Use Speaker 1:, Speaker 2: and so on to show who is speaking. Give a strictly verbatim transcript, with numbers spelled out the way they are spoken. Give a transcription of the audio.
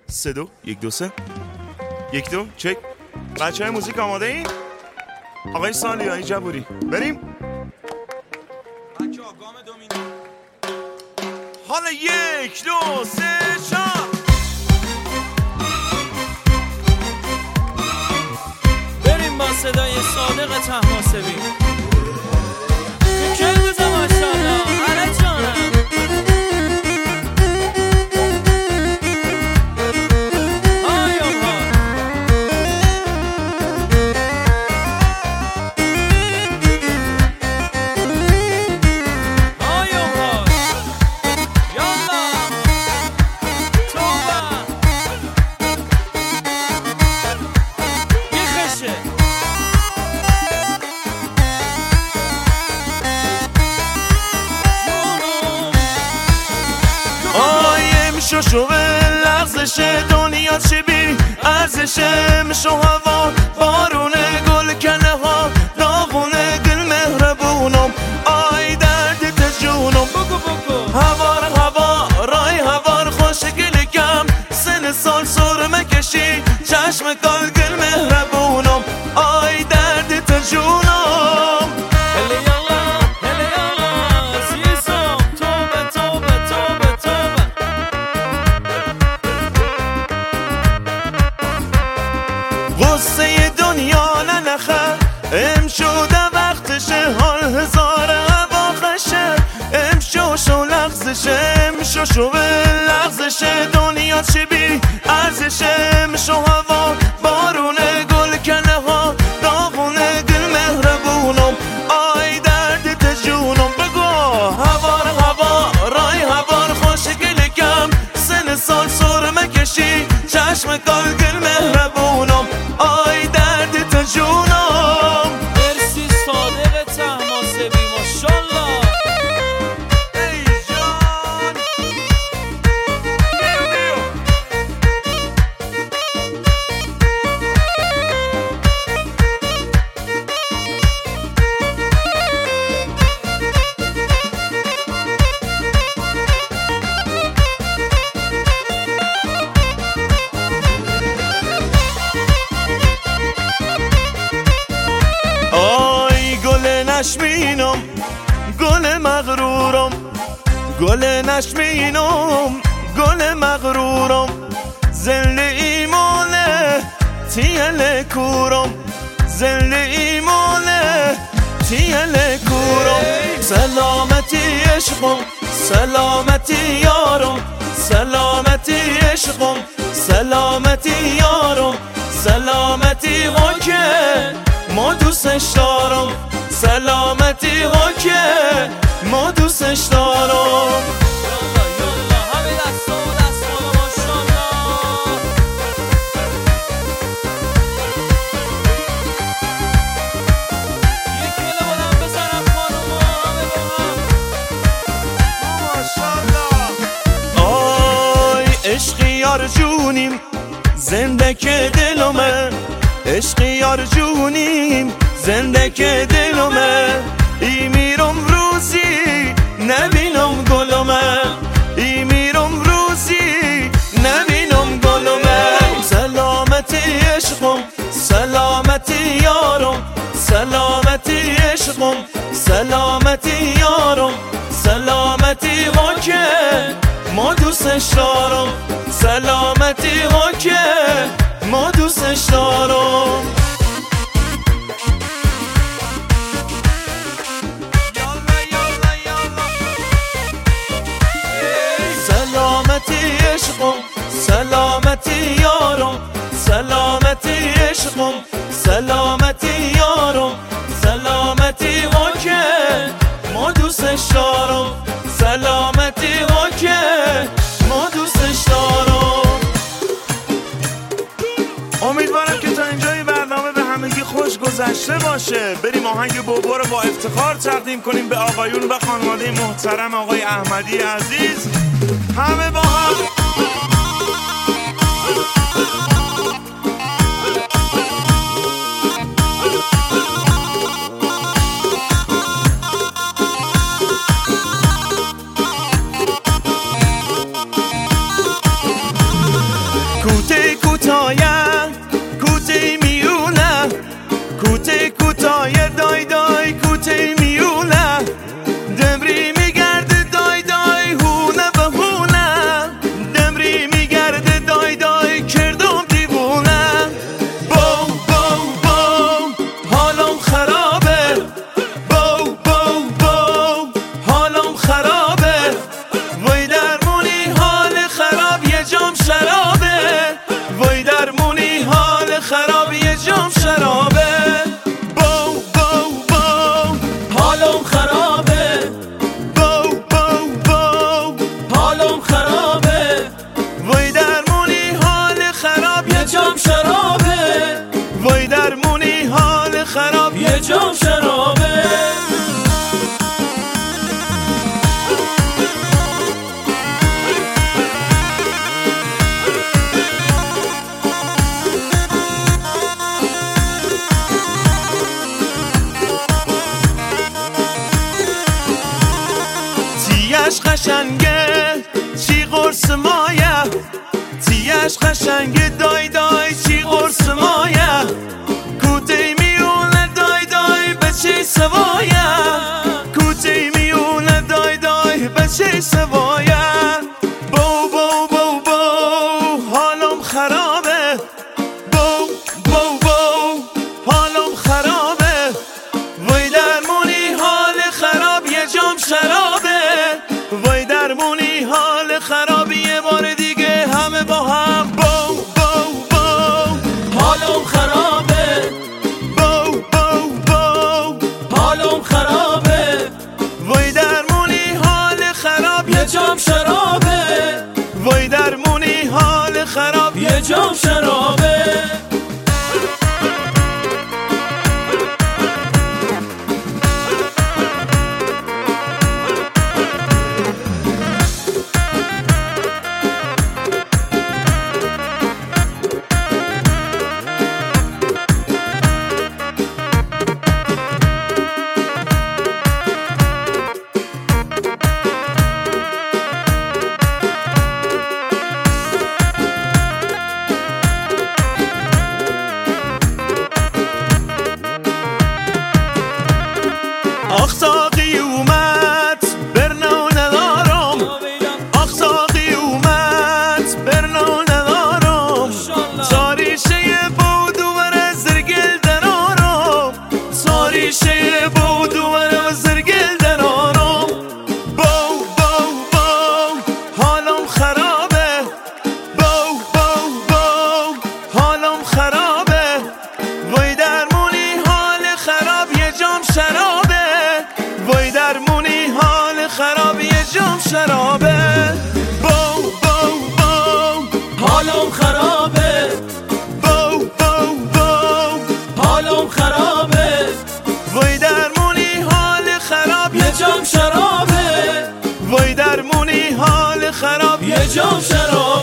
Speaker 1: سه دو یک دو سه یک دو چک. بچه های موزیک آماده این؟ آقای سالی های جبوری بریم بچه ها گام دومینو. حالا یک دو سه چهار
Speaker 2: بریم با صدای صادق طهماسبی. که روزه ماشاءالله علی جانم.
Speaker 1: شو لغزش دنیا چی بی ارزش مشو هوا بارون گل کنه ها داغون گل مهربونم آی درد تجونم هوار هوا رای هوار خوش گل کم سن سال سر مکشی چشم کال گل مهربونم آی درد تجونم. غصه دنیا ننخه ام شده وقتشه حال هزار هوا خشه ام شو شو لغزشه ام شو شو لغزش دنیا چی بی ارزشه ام شو هوا بارونه گل کنه ها داغونه گل مهربونم آی درد تجونم. بگو هوار هوا رای هوار خوش گل کم سن سال سر مکشی چشم کال گل مهربونم آی درد تجونم.
Speaker 2: مرسی صادق طهماسبی ماشاءالله.
Speaker 1: ای جان نشمینم گل مغرورم گل نشمینم گل مغرورم زل ایمانه تیل کورم زل ایمانه تیل کورم سلامتی عشقم سلامتی یارم سلامتی عشقم سلامتی یارم سلامتی حکه ما دوستش دارم سلامتی ها که ما دوستش دارم.
Speaker 2: یالا یالا همه دستا و دستا ماشاءالله. یک کله بودم بزنم خانوما همه با هم
Speaker 1: ماشاءالله. آی عشقی یار جونیم زنده که دلمه عشقی یار جونیم زنده که دلمه ای میرم روزی نبینم گلمه ای میرم روزی نبینم گلمه سلامتی عشقم سلامتی یارم سلامتی عشقم سلامتی یارم سلامتی ها که ما دوستش دارم سلامتی ها که ما دوستش دارم. سلامتی عشقم سلامتی یارم سلامتی عشقم سلامتی یارم سلامتی ها که ما دوستش دارم سلامتی ها که ما دوستش دارم. امیدوارم که تا اینجای برنامه به همگی خوش گذشته باشه. بریم آهنگ بوبو رو با افتخار تقدیم کنیم به آقایون و خانواده محترم آقای احمدی عزیز. همه با هم قشنگه چی قرص مایه تیش قشنگه دای دای چی قرص مایه کوتی میونه دای دای بچه سوایه کوتی میونه دای دای بچه سوایه بو بو بو بو حالم خرابه بو بو بو حالم خرابه وای درمونی حال خراب یه جام شرابه وای درمونی حال خراب یه بار دیگه همه با هم بو بو بو
Speaker 2: حالم خرابه
Speaker 1: بو بو بو
Speaker 2: حالم خرابه
Speaker 1: وای درمونی حال خراب
Speaker 2: یه جام شرابه
Speaker 1: وای درمونی حال خراب
Speaker 2: یه جام شرابه
Speaker 1: آخ ساقی اومد برنو ندارم آخ ساقی اومد برنو ندارم ساریشه بود و بر زرگل درارم ساریشه بود و بر زرگل درارم بو بو بو حالم خرابه بو بو بو حالم خرابه وای درمونی حال خراب یه جام شرابه وای درمونی حال خراب یه جام شرابه بو بو بو
Speaker 2: حالم خرابه
Speaker 1: بو بو بو
Speaker 2: حالم خرابه
Speaker 1: وای درمونی حال خراب
Speaker 2: یه جام شرابه
Speaker 1: وای درمونی حال خراب
Speaker 2: یه جام شرابه